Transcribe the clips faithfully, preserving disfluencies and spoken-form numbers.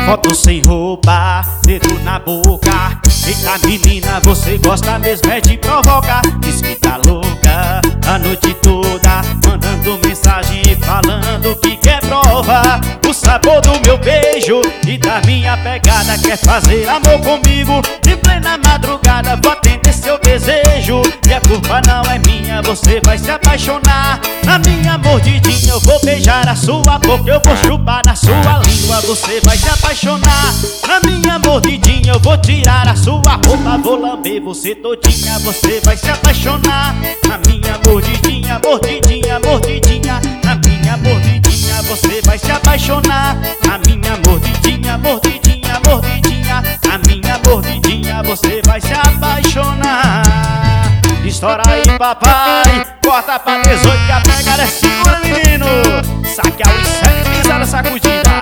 Foto sem roupa, dedo na boca. Eita menina, você gosta mesmo é de provocar. Diz que tá louca a noite toda, mandando mensagem e falando que quer provar o sabor do meu beijo e da minha pegada. Quer fazer amor comigo em plena madrugada. Vou atender seu desejo e a culpa não é minha, você vai se apaixonar. Na minha mordidinha eu vou beijar a sua boca, eu vou chupar na sua língua, você vai se apaixonar. Na minha mordidinha eu vou tirar a sua roupa, vou lamber você todinha, você vai se apaixonar. Na minha mordidinha, mordidinha, mordidinha, na minha mordidinha você vai se apaixonar. Na minha mordidinha, mordidinha, mordidinha, na minha mordidinha você vai se apaixonar. Estoura aí papai, corta pra dezoito que a pegada é segura menino. Saque a luz sete, pisada sacudida.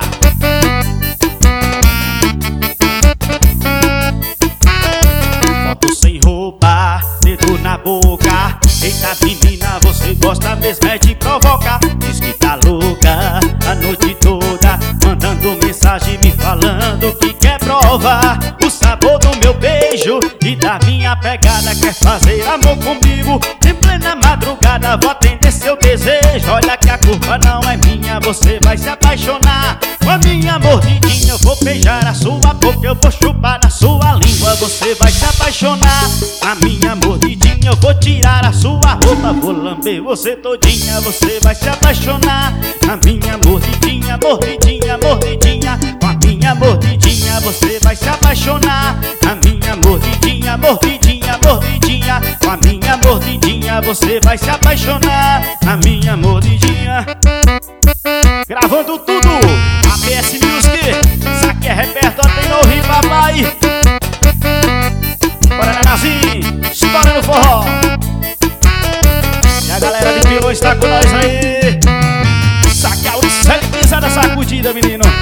Foto sem roupa, dedo na boca. Eita menina, você gosta mesmo é de provocar. Diz que tá louca a noite toda, mandando mensagem me falando que quer provar o sabor do meu beijo e da minha pegada. Quer fazer amor comigo em plena madrugada. Vou atender seu desejo, olha que a culpa não é minha, você vai se apaixonar. Com a minha mordidinha eu vou beijar a sua boca, eu vou chupar na sua língua, você vai se apaixonar. Na minha mordidinha eu vou tirar a sua roupa, vou lamber você todinha, você vai se apaixonar. Na minha mordidinha, mordidinha, mordidinha, com a minha mordidinha você vai se apaixonar. Na minha mordidinha, mordidinha, mordidinha, com a minha mordidinha você vai se apaixonar. Na minha mordidinha. Gravando tudo, A P S Music, isso aqui é repertório, tem no Rio papai. Bora Nanazinho, estoura no forró. E a galera de Pilões está com nós aí. Saque a luz, sete pisada sacudida menino.